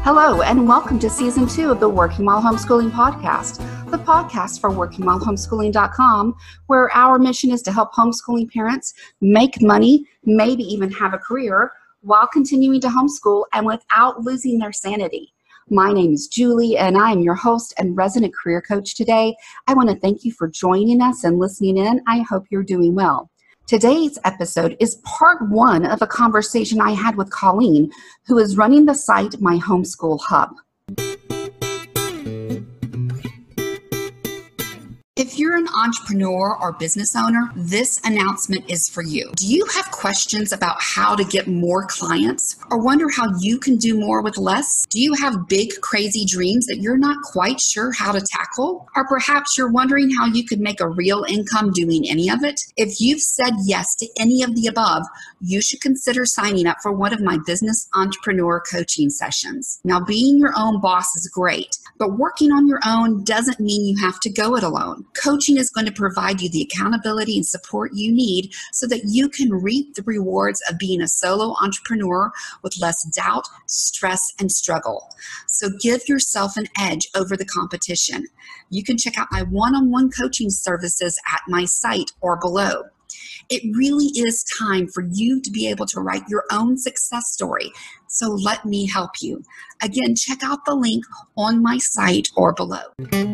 Hello, and welcome to Season 2 of the Working While Homeschooling podcast, the podcast for workingwhilehomeschooling.com, where our mission is to help homeschooling parents make money, maybe even have a career, while continuing to homeschool and without losing their sanity. My name is Julie, and I am your host and resident career coach today. I want to thank you for joining us and listening in. I hope you're doing well. Today's episode is part one of a conversation I had with Colleen, who is running the site My Homeschool Hub. If you're an entrepreneur or business owner, this announcement is for you. Do you have questions about how to get more clients or wonder how you can do more with less? Do you have big, crazy dreams that you're not quite sure how to tackle? Or perhaps you're wondering how you could make a real income doing any of it? If you've said yes to any of the above, you should consider signing up for one of my business entrepreneur coaching sessions. Now, being your own boss is great, but working on your own doesn't mean you have to go it alone. Coaching is going to provide you the accountability and support you need so that you can reap the rewards of being a solo entrepreneur with less doubt, stress, and struggle. So give yourself an edge over the competition. You can check out my one-on-one coaching services at my site or below. It really is time for you to be able to write your own success story. So let me help you. Again, check out the link on my site or below.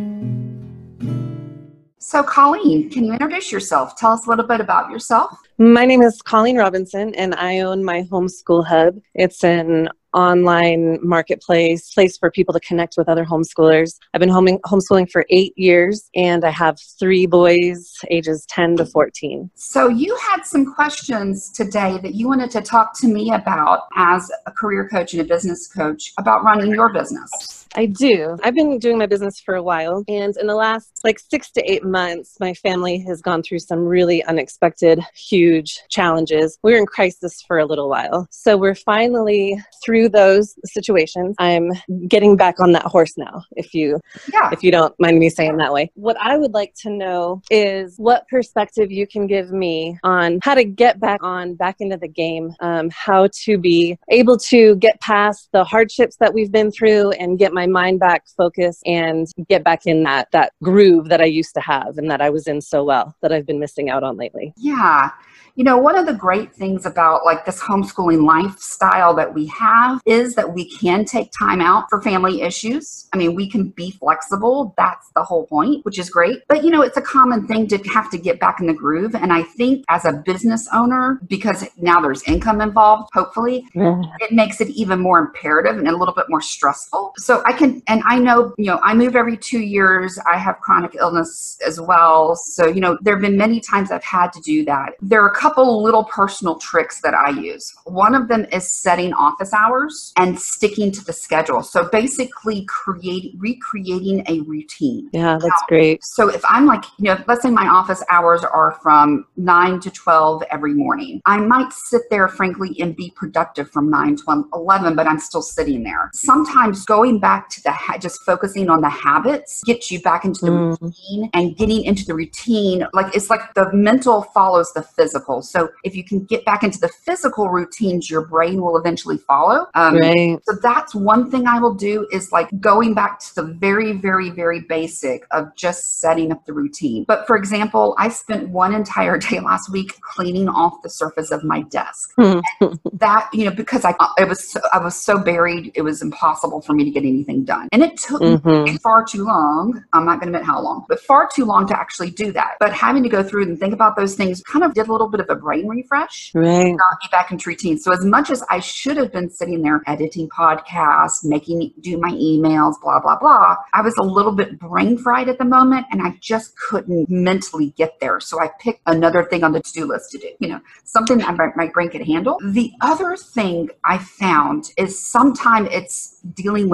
So Colleen, can you introduce yourself? Tell us a little bit about yourself. My name is Colleen Robinson, and I own My Homeschool Hub. It's an online marketplace, place for people to connect with other homeschoolers. I've been homeschooling for 8 years, and I have 3 boys, ages 10 to 14. So you had some questions today that you wanted to talk to me about as a career coach and a business coach about running your business. I do. I've been doing my business for a while, and in the last 6 to 8 months, my family has gone through some really unexpected, huge challenges. We were in crisis for a little while. So we're finally through those situations. I'm getting back on that horse now, if you don't mind me saying that way. What I would like to know is what perspective you can give me on how to get back into the game, how to be able to get past the hardships that we've been through and get my mind back focused and get back in that groove that I used to have and that I was in so well that I've been missing out on lately. Yeah. You know, one of the great things about this homeschooling lifestyle that we have is that we can take time out for family issues. I mean, we can be flexible. That's the whole point, which is great. But, it's a common thing to have to get back in the groove. And I think as a business owner, because now there's income involved, hopefully, it makes it even more imperative and a little bit more stressful. So I know, I move every 2 years. I have chronic illness as well. So, there have been many times I've had to do that. There are a couple little personal tricks that I use. One of them is setting office hours and sticking to the schedule. So basically recreating a routine. Yeah, that's great. So if I'm let's say my office hours are from 9 to 12 every morning. I might sit there, frankly, and be productive from 9 to 11, but I'm still sitting there. Sometimes going back to just focusing on the habits gets you back into the routine, and getting into the routine, it's like the mental follows the physical. So if you can get back into the physical routines, your brain will eventually follow. Right. So that's one thing I will do is going back to the very, very, very basic of just setting up the routine. But for example, I spent one entire day last week cleaning off the surface of my desk. And that, because I was so buried, it was impossible for me to get anything done. And it took me far too long. I'm not going to admit how long, but far too long to actually do that. But having to go through and think about those things kind of did a little bit of a brain refresh. Right. Got me back into routine. So as much as I should have been sitting there editing podcasts, do my emails, blah, blah, blah, I was a little bit brain fried at the moment, and I just couldn't mentally get there. So I picked another thing on the to-do list to do, something that my brain could handle. The other thing I found is sometimes it's dealing with the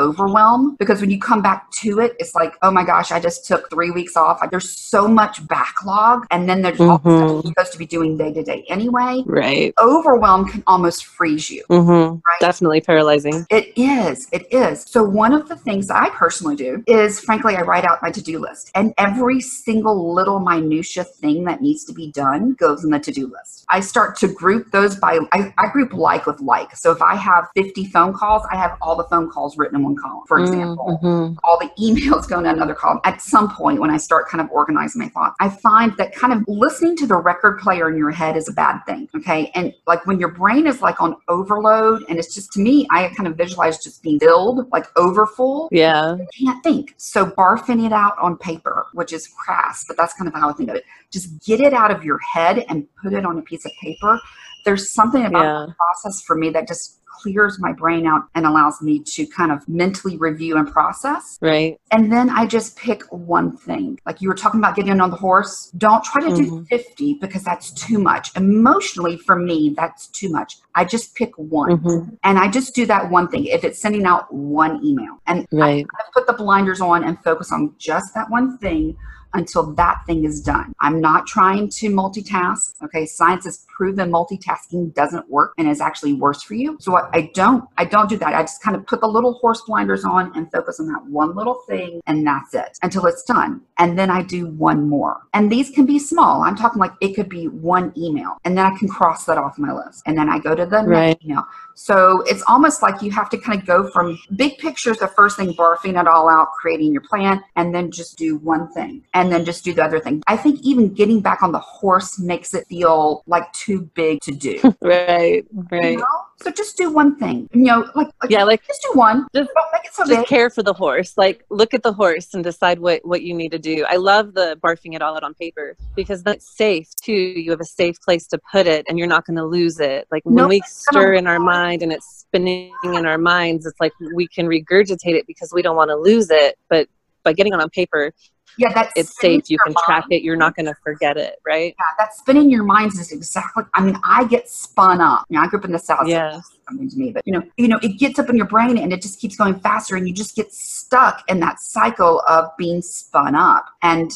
overwhelm, because when you come back to it, it's like, oh my gosh, I just took 3 weeks off. Like, there's so much backlog. And then there's all the stuff you're supposed to be doing day to day anyway. Right. Overwhelm can almost freeze you. Right? Definitely paralyzing. It is. It is. So one of the things I personally do is, frankly, I write out my to-do list, and every single little minutia thing that needs to be done goes in the to-do list. I start to group those by, I group like with like. So if I have 50 phone calls, I have all the phone calls written in one column, for example. All the emails go in another column. At some point, when I start kind of organizing my thoughts, I find that kind of listening to the record player in your head is a bad thing. Okay. And like when your brain is like on overload, and it's just, to me, I kind of visualize just being filled, like overfull. Yeah. I can't think. So barfing it out on paper, which is crass, but that's kind of how I think of it. Just get it out of your head and put it on a piece of paper. There's something about the process for me that just clears my brain out and allows me to kind of mentally review and process. Right. And then I just pick one thing. Like you were talking about getting on the horse. Don't try to do 50 because that's too much. Emotionally, for me, that's too much. I just pick one. And I just do that one thing. If it's sending out one email, and I put the blinders on and focus on just that one thing until that thing is done. I'm not trying to multitask. Okay. Science has proven multitasking doesn't work and is actually worse for you. So I don't do that. I just kind of put the little horse blinders on and focus on that one little thing, and that's it until it's done. And then I do one more. And these can be small. I'm talking like it could be one email, and then I can cross that off my list. And then I go to the next email. So it's almost like you have to kind of go from big pictures, the first thing, barfing it all out, creating your plan, and then just do one thing, and then just do the other thing. I think even getting back on the horse makes it feel like too big to do. Right. You know? So just do one thing. You know, like just do one. Just, don't make it so just big. care for the horse. Like look at the horse and decide what you need to do. I love the barfing it all out on paper because that's safe too. You have a safe place to put it and you're not going to lose it. Like when we stir in our mind and it's spinning in our minds, it's like we can regurgitate it because we don't want to lose it. But by getting it on paper, it's safe. You can track it. You're not going to forget it, right? Yeah, that spinning your minds is exactly. I mean, I get spun up. You know, I grew up in the South. Yes. Something to me, but you know, it gets up in your brain and it just keeps going faster, and you just get stuck in that cycle of being spun up. And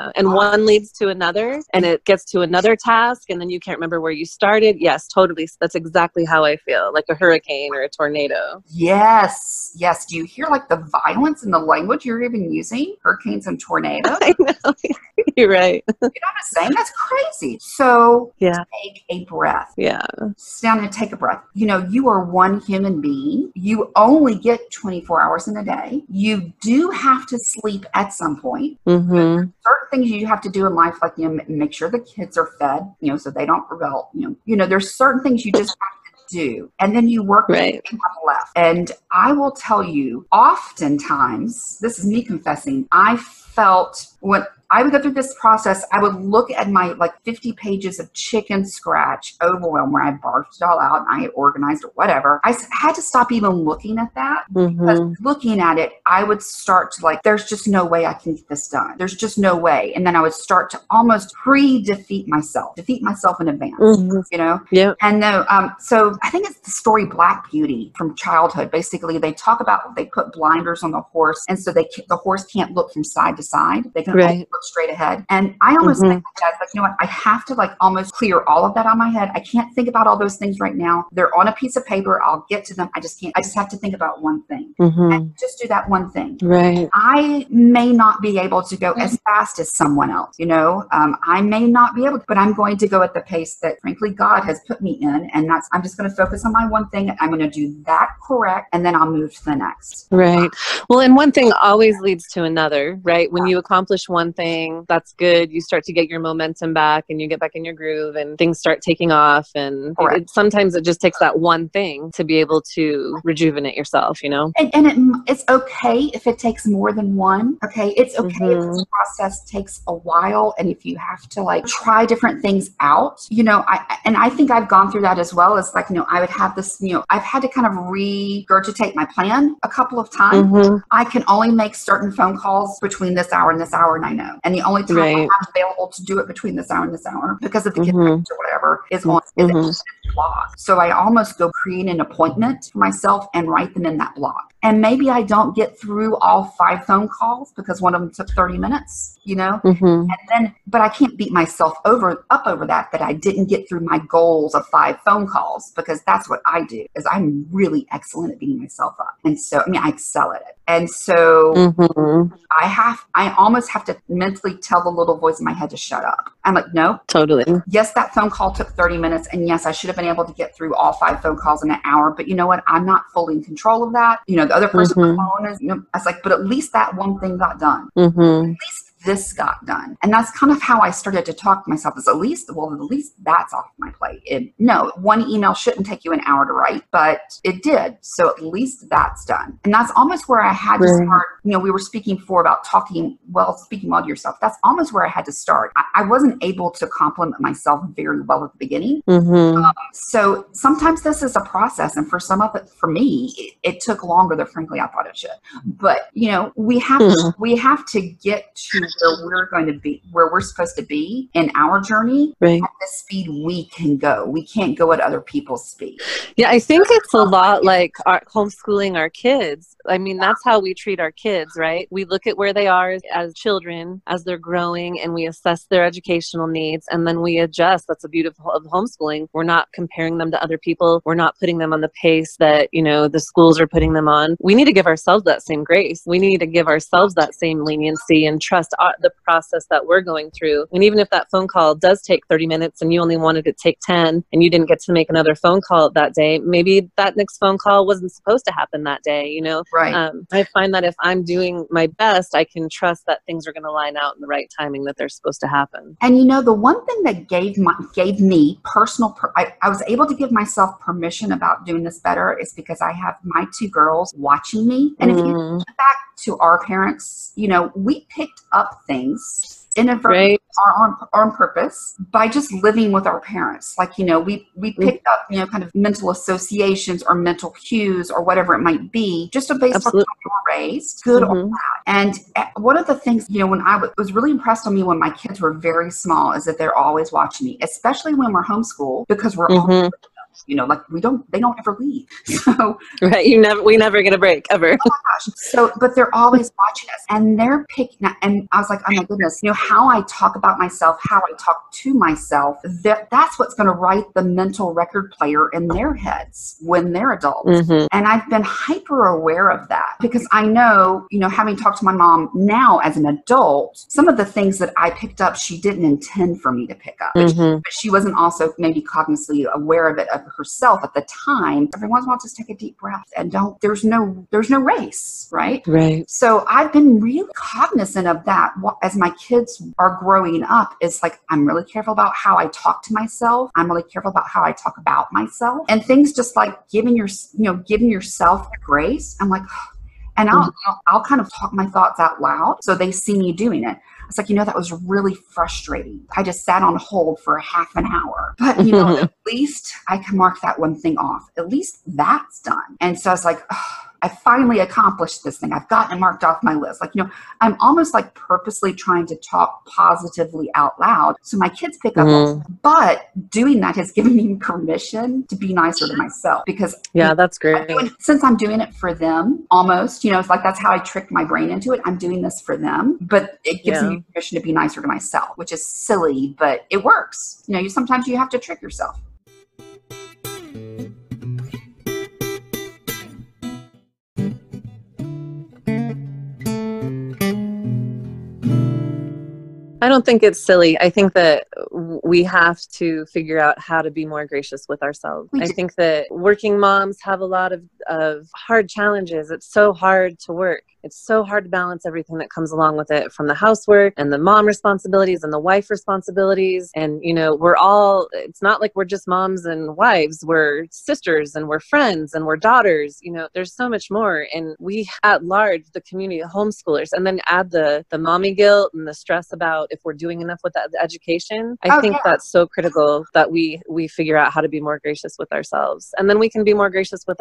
one leads to another, and it gets to another task, and then you can't remember where you started. Yes, totally. That's exactly how I feel, like a hurricane or a tornado. Yes. Do you hear like the violence in the language you're even using? Hurricanes and tornadoes. I know. You're right. You know what I'm saying? That's crazy. So take a breath. Yeah. Sit down and take a breath. You know, you are one human being. You only get 24 hours in a day. You do have to sleep at some point. Certain things you have to do in life, like, you know, make sure the kids are fed, you know, so they don't rebel. You know, there's certain things you just have to do. And then you work with what you have left. And I will tell you, oftentimes, this is me confessing, I felt when I would go through this process, I would look at my like 50 pages of chicken scratch overwhelm where I barfed it all out and I had organized or whatever. I had to stop even looking at that because looking at it, I would start to like, there's just no way I can get this done. There's just no way. And then I would start to almost defeat myself in advance, you know? Yeah. And so I think it's the story Black Beauty from childhood. Basically, they talk about, they put blinders on the horse. And so the horse can't look from side to side. They can only look straight ahead. And I almost think that, like, you know what, I have to like almost clear all of that on my head. I can't think about all those things right now. They're on a piece of paper. I'll get to them. I just can't. I just have to think about one thing and just do that one thing. Right. I may not be able to go as fast as someone else, you know, I may not be able to, but I'm going to go at the pace that frankly God has put me in. And I'm just going to focus on my one thing. I'm going to do that correct. And then I'll move to the next. Right. Well, and one thing always leads to another, right? When you accomplish one thing, that's good. You start to get your momentum back and you get back in your groove and things start taking off. And sometimes it just takes that one thing to be able to rejuvenate yourself, you know? And it's okay if it takes more than one. Okay. It's okay if this process takes a while. And if you have to like try different things out, you know, I think I've gone through that as well. As like, you know, I would have this, you know, I've had to kind of regurgitate my plan a couple of times. I can only make certain phone calls between this hour and this hour, and I know. And the only time I have available to do it between this hour and this hour, because of the kids or whatever, is block. So I almost go create an appointment for myself and write them in that block. And maybe I don't get through all 5 phone calls because one of them took 30 minutes, Mm-hmm. and then, but I can't beat myself up over that I didn't get through my goals of 5 phone calls, because that's what I do, is I'm really excellent at beating myself up. And so, I mean, I excel at it. And so Mm-hmm. I almost have to mentally tell the little voice in my head to shut up. I'm like, no. Totally. Yes, that phone call took 30 minutes. And yes, I should have been able to get through all 5 phone calls in an hour. But you know what? I'm not fully in control of that. The other person on the phone is, I was like, but at least that one thing got done. Mm-hmm. At least this got done. And that's kind of how I started to talk to myself, is at least that's off my plate. No, one email shouldn't take you an hour to write, but it did. So at least that's done. And that's almost where I had to start. We were speaking before about speaking well to yourself. That's almost where I had to start. I wasn't able to compliment myself very well at the beginning. Mm-hmm. So sometimes this is a process. And for some of it, for me, it took longer than frankly I thought it should. But, we have to get to where we're going to be, where we're supposed to be in our journey, right, at the speed we can go. We can't go at other people's speed. Yeah, I think it's a lot like homeschooling our kids. I mean, that's how we treat our kids, right? We look at where they are as children, as they're growing, and we assess their educational needs, and then we adjust. That's the beauty of homeschooling. We're not comparing them to other people. We're not putting them on the pace that, the schools are putting them on. We need to give ourselves that same grace. We need to give ourselves that same leniency and trust the process that we're going through. And even if that phone call does take 30 minutes and you only wanted it to take 10 and you didn't get to make another phone call that day, maybe that next phone call wasn't supposed to happen that day, Right. I find that if I'm doing my best, I can trust that things are going to line out in the right timing that they're supposed to happen. And the one thing that gave me personal, I was able to give myself permission about doing this better, is because I have my 2 girls watching me. And if you think back to our parents, we picked up things inadvertently on purpose by just living with our parents. Like, we picked up, kind of mental associations or mental cues or whatever it might be, just based on how we were raised, good or bad. And one of the things, when I was really impressed on me when my kids were very small, is that they're always watching me, especially when we're homeschooled, because we're always like they don't ever leave. So right, we never get a break ever. Oh my gosh. So, but they're always watching us, and they're picking up. And I was like, oh my goodness, how I talk about myself, how I talk to myself, that's what's going to write the mental record player in their heads when they're adults. And I've been hyper aware of that, because I know, having talked to my mom now as an adult, some of the things that I picked up, she didn't intend for me to pick up, but she wasn't also maybe cognizantly aware of it herself at the time. Every once in a while, just take a deep breath and there's no race, right? Right. So I've been really cognizant of that as my kids are growing up. It's like, I'm really careful about how I talk to myself. I'm really careful about how I talk about myself, and things just like giving yourself grace. I'm like, and I'll kind of talk my thoughts out loud so they see me doing it. It's like, that was really frustrating. I just sat on hold for a half an hour. But, at least I can mark that one thing off. At least that's done. And so I was like, oh, I finally accomplished this thing. I've gotten it marked off my list. Like, I'm almost like purposely trying to talk positively out loud so my kids pick up on it. But doing that has given me permission to be nicer to myself, because that's great. Since I'm doing it for them, almost, it's like that's how I tricked my brain into it. I'm doing this for them, but it gives me permission to be nicer to myself, which is silly, but it works. Sometimes you have to trick yourself. I don't think it's silly. I think that we have to figure out how to be more gracious with ourselves. I think that working moms have a lot of hard challenges. It's so hard to work. It's so hard to balance everything that comes along with it, from the housework and the mom responsibilities and the wife responsibilities. And, it's not like we're just moms and wives. We're sisters and we're friends and we're daughters. There's so much more. And we at large, the community of homeschoolers, and then add the mommy guilt and the stress about if we're doing enough with that education. I think that's so critical that we figure out how to be more gracious with ourselves. And then we can be more gracious with our kids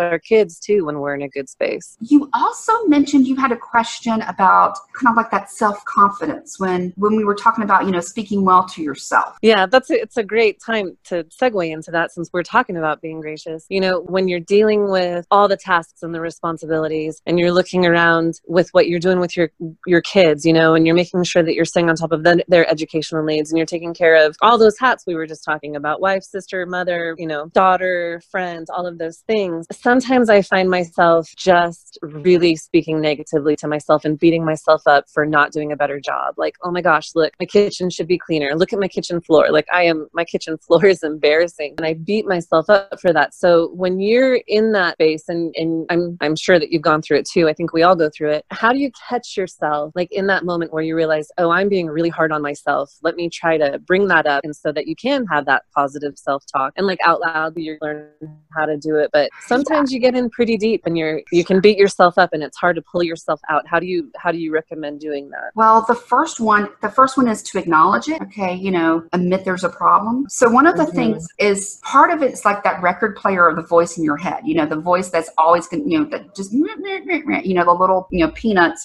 kids too when we're in a good space. You also mentioned you had a question about kind of like that self-confidence when we were talking about, speaking well to yourself. Yeah, it's a great time to segue into that since we're talking about being gracious. When you're dealing with all the tasks and the responsibilities and you're looking around with what you're doing with your kids, and you're making sure that you're staying on top of their educational needs and you're taking care of all those hats we were just talking about, wife, sister, mother, daughter, friends, all of those things. Sometimes I find myself just really speaking negatively to myself and beating myself up for not doing a better job. Like, oh my gosh, look, my kitchen should be cleaner. Look at my kitchen floor. Like my kitchen floor is embarrassing. And I beat myself up for that. So when you're in that space, and I'm sure that you've gone through it too, I think we all go through it. How do you catch yourself like in that moment where you realize, oh, I'm being really hard on myself. Let me try to bring that up. And so that you can have that positive self-talk and like out loud, you learn how to do it. But sometimes you get in pretty deep and you can beat yourself up and it's hard to pull yourself out. How do you recommend doing that? Well, the first one is to acknowledge it. Okay. Admit there's a problem. So one of the things is part of it's like that record player of the voice in your head, the voice that's always going to, that just, the little, peanuts,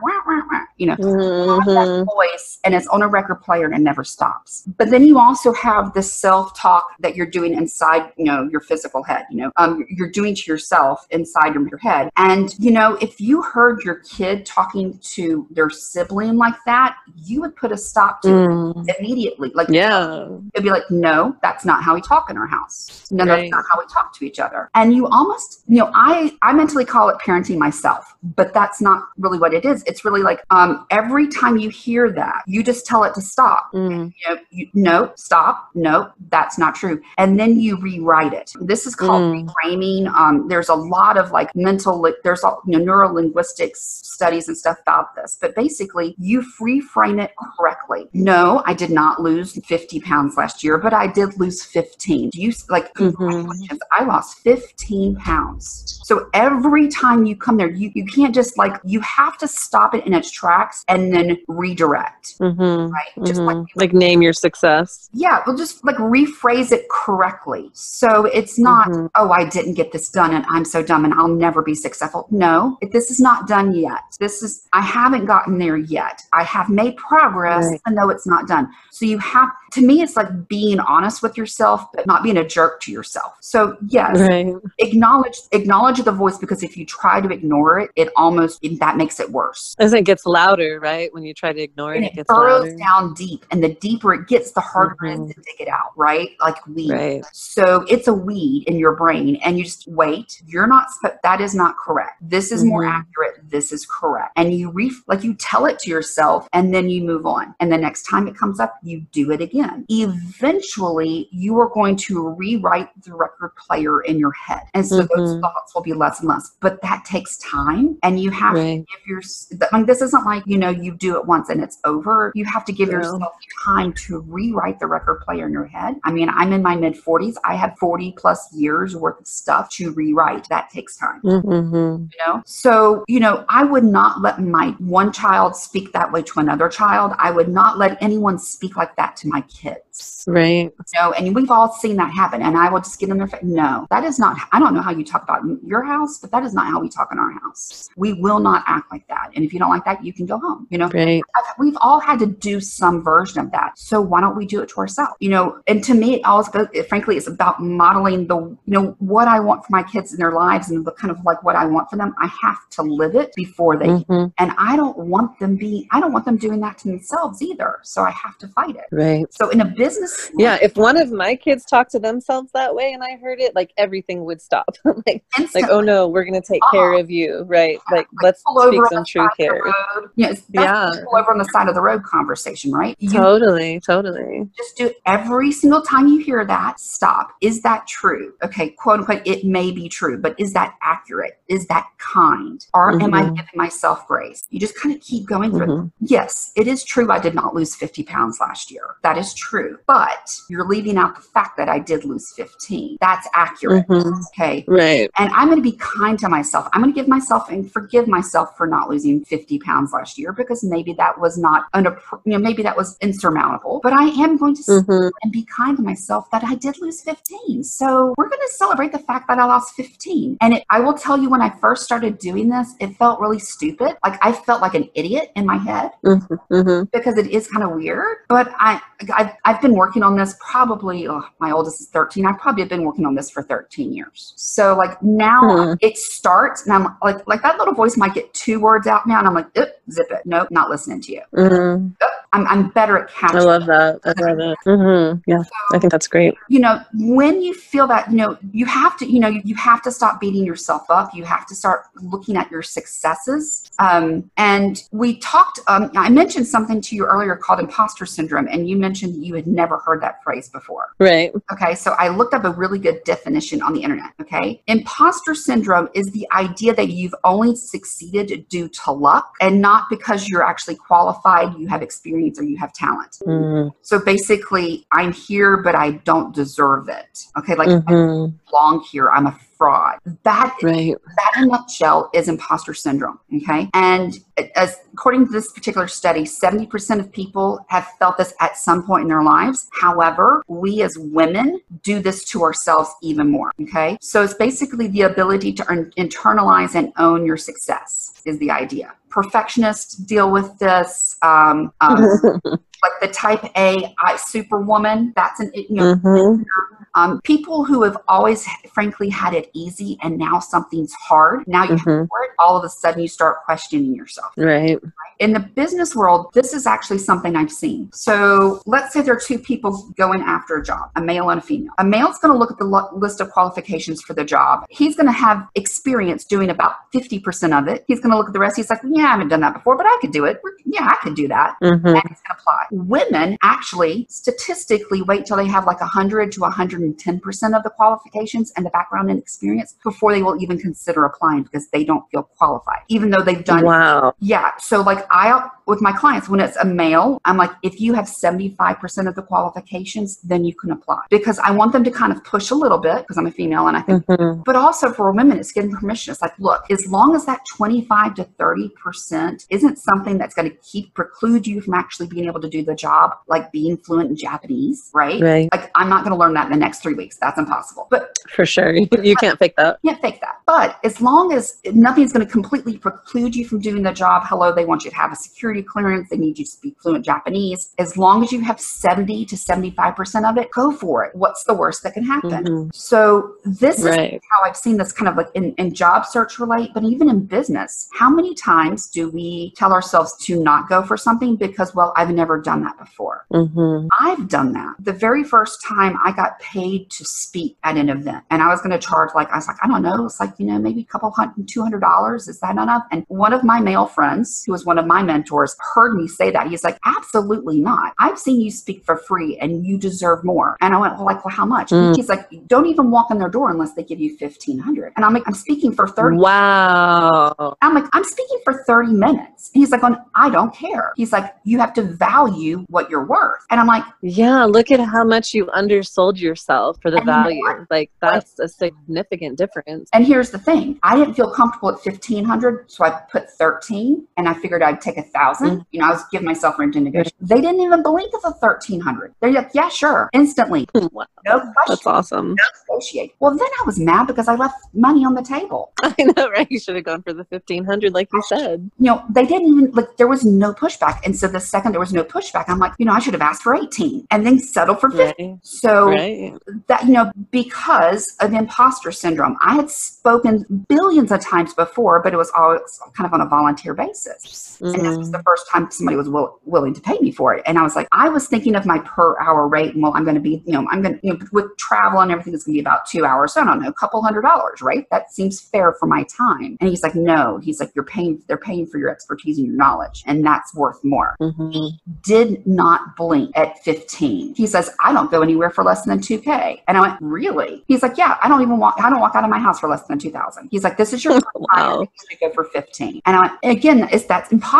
that voice, and it's on a record player and it never stops. But then you also have this self-talk that you're doing inside, your physical head, you're doing to yourself inside your head. And, if you heard your kid talking to their sibling like that, you would put a stop to it immediately. Like, it'd be like, no, that's not how we talk in our house. No, that's not how we talk to each other. And you almost, I mentally call it parenting myself, but that's not really what it is. It's really like, every time you hear that, you just tell it to stop. No, stop. No, that's not true. And then you rewrite it. This is called reframing. There's a lot of like there's neuro-linguistics studies and stuff about this, but basically you reframe it correctly. No, I did not lose 50 pounds last year, but I did lose 15. Do you congratulations, I lost 15 pounds. So every time you come there, you can't just you have to stop it in its tracks and then redirect, right? Just like name your success. Yeah. Well, just rephrase it correctly. So it's not, oh, I didn't get this done and I'm so dumb and I'll never be successful. No, this is not done yet. I haven't gotten there yet. I have made progress, even though it's not done. So you have, to me, it's like being honest with yourself, but not being a jerk to yourself. So yes, acknowledge the voice, because if you try to ignore it, that makes it worse. As it gets louder, right? When you try to ignore it, it gets burrows louder. Down deep, and the deeper it gets, the harder it is to dig it out, right? Like weed. Right. So it's a weed in your brain, and you just wait. That is not correct. This is more accurate. This is correct. And you tell it to yourself, and then you move on. And the next time it comes up, you do it again. Eventually, you are going to rewrite the record player in your head. And so those thoughts will be less and less. But that takes time. And you have to give this isn't like, you do it once and it's over. You have to give yourself time to rewrite the record player in your head. I mean, I'm in my mid-40s. I have 40 plus years worth of stuff to rewrite. That takes time. So, I would not let my one child speak that way to another child. I would not let anyone speak like that to my kids. Right. And we've all seen that happen. And I will just get in their face. No, that is not, I don't know how you talk about your house, but that is not how we talk in our house. We will not act like that. And if you don't like that, you can go home. Right. We've all had to do some version of that. So why don't we do it to ourselves? And to me, frankly, it's about modeling what I want for my kids in their lives and the kind of like what I want for them. I have to live it before they can. And I don't want them doing that to themselves either. So I have to fight it. Right. So in a business. Yeah. If one of my kids talked to themselves that way and I heard it, like everything would stop. like, oh no, we're going to take care of you. Right. Like let's speak some truth here. Pull over on the side of the road conversation, right? Totally. Just do it every single time you hear that. Stop. Is that true? Okay. Quote unquote, it may be true, but is that accurate? Is that kind? Or am I giving myself grace? You just kind of keep going through it. Yes, it is true. I did not lose 50 pounds last year. That is true. But you're leaving out the fact that I did lose 15. That's accurate. Okay. Right. And I'm going to be kind to myself. I'm going to give myself and forgive myself for not losing 50 pounds last year, because maybe that was not, maybe that was insurmountable. But I am going to and be kind to myself that I did lose 15. So we're going to celebrate the fact that I lost 15. 15. And I will tell you, when I first started doing this, it felt really stupid. Like I felt like an idiot in my head because it is kind of weird. But I've been working on this probably, my oldest is 13. I probably have been working on this for 13 years. So like now it starts and I'm like that little voice might get 2 words out now. And I'm like, zip it. Nope, not listening to you. I'm better at catching. I love that. I love it. Yeah, so, I think that's great. When you feel that, you have to, you have to stop beating yourself up. You have to start looking at your successes. And we talked, I mentioned something to you earlier called imposter syndrome. And you mentioned you had never heard that phrase before. Right. Okay. So I looked up a really good definition on the internet. Okay. Imposter syndrome is the idea that you've only succeeded due to luck and not because you're actually qualified, you have experience, or you have talent. So basically, I'm here, but I don't deserve it. Okay, like I don't belong here. I'm a fraud. That in a nutshell is imposter syndrome. Okay, and according to this particular study, 70% of people have felt this at some point in their lives. However, we as women do this to ourselves even more. Okay, so it's basically the ability to internalize and own your success is the idea. Perfectionists deal with this. Like the type A superwoman, that's people who have always frankly had it easy and now something's hard. Now you have to work, all of a sudden you start questioning yourself. Right. In the business world, this is actually something I've seen. So let's say there are 2 people going after a job, a male and a female. A male's going to look at the list of qualifications for the job. He's going to have experience doing about 50% of it. He's going to look at the rest. He's like, yeah, I haven't done that before, but I could do it. Yeah, I could do that. And it's going to apply. Women actually statistically wait till they have like 100 to 110% of the qualifications and the background and experience before they will even consider applying because they don't feel qualified, even though they've done it. Yeah. So like with my clients, when it's a male, I'm like, if you have 75% of the qualifications, then you can apply, because I want them to kind of push a little bit because I'm a female and I think, but also for women, it's getting permission. It's like, look, as long as that 25 to 30% isn't something that's going to preclude you from actually being able to do the job, like being fluent in Japanese, right? Like I'm not going to learn that in the next 3 weeks. That's impossible. But for sure, you can't fake that. Can't fake that. But as long as nothing's going to completely preclude you from doing the job, hello, they want you to have a security clearance. They need you to speak fluent Japanese. As long as you have 70 to 75% of it, go for it. What's the worst that can happen? So this is how I've seen this kind of like in job search relate, but even in business. How many times do we tell ourselves to not go for something because, well, I've never done that before? I've done that. The very first time I got paid to speak at an event, and I was going to charge I don't know, it's like, maybe a couple $200. Is that enough? And one of my male friends, who was one of my mentors, heard me say that. He's like, absolutely not. I've seen you speak for free and you deserve more. And I went, well, how much? He's like, don't even walk in their door unless they give you $1,500. And I'm like, I'm speaking for 30. Wow. I'm like, I'm speaking for 30 minutes. And he's like, I don't care. He's like, you have to value what you're worth. And I'm like, yeah, look at how much you undersold yourself for the value. Like that's a significant difference. And here's the thing. I didn't feel comfortable at 1,500. So I put 13 and I figured I'd take 1,000. I was giving myself room to negotiate. They didn't even blink at the 1,300. They're like, yeah, sure. Instantly. Wow. No question. That's awesome. No negotiate. Well, then I was mad because I left money on the table. I know, right? You should have gone for the 1,500 like you said. They didn't even, there was no pushback. And so the second there was no pushback, I'm like, I should have asked for 18 and then settle for 50. So that, because of imposter syndrome, I had spoken billions of times before, but it was always kind of on a volunteer basis. And this was the first time somebody was willing to pay me for it. And I was like, I was thinking of my per hour rate. And well, I'm going to be, with travel and everything, it's going to be about 2 hours. So I don't know, a couple $100, right? That seems fair for my time. And he's like, no, he's like, they're paying for your expertise and your knowledge. And that's worth more. He did not blink at 15. He says, I don't go anywhere for less than $2,000. And I went, really? He's like, yeah, I don't walk out of my house for less than $2,000. He's like, this is your time. You should go for 15. And I went, again, it's that imposter syndrome.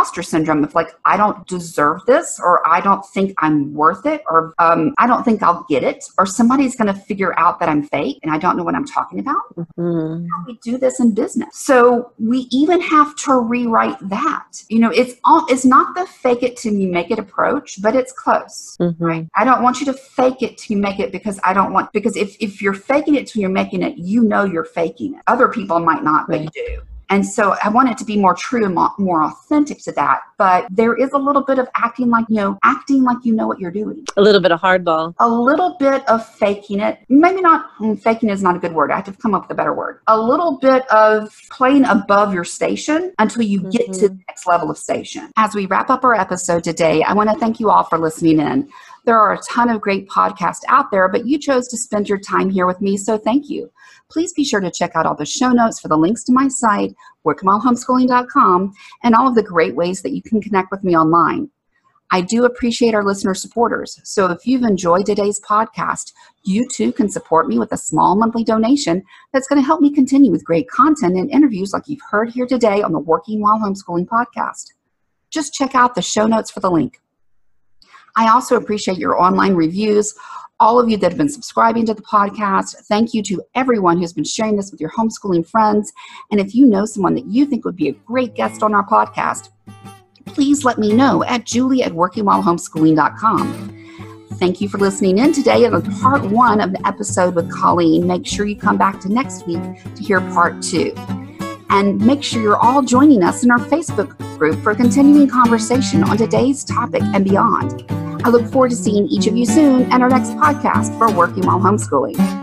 syndrome of like, I don't deserve this, or I don't think I'm worth it, or I don't think I'll get it, or somebody's going to figure out that I'm fake and I don't know what I'm talking about. Mm-hmm. We do this in business. So we even have to rewrite that. It's not the fake it till you make it approach, but it's close. Mm-hmm. Right? I don't want you to fake it till you make it, because if you're faking it till you're making it, you're faking it. Other people might not, but you do. And so I want it to be more true and more authentic to that. But there is a little bit of acting like you know what you're doing. A little bit of hardball. A little bit of faking it. Maybe not, faking is not a good word. I have to come up with a better word. A little bit of playing above your station until you get to the next level of station. As we wrap up our episode today, I want to thank you all for listening in. There are a ton of great podcasts out there, but you chose to spend your time here with me, so thank you. Please be sure to check out all the show notes for the links to my site, workingwhilehomeschooling.com, and all of the great ways that you can connect with me online. I do appreciate our listener supporters, so if you've enjoyed today's podcast, you too can support me with a small monthly donation that's going to help me continue with great content and interviews like you've heard here today on the Working While Homeschooling podcast. Just check out the show notes for the link. I also appreciate your online reviews. All of you that have been subscribing to the podcast, thank you to everyone who's been sharing this with your homeschooling friends. And if you know someone that you think would be a great guest on our podcast, please let me know at julie@workingwhilehomeschooling.com. Thank you for listening in today on part 1 of the episode with Colleen. Make sure you come back to next week to hear part 2. And make sure you're all joining us in our Facebook group for a continuing conversation on today's topic and beyond. I look forward to seeing each of you soon at our next podcast for Working While Homeschooling.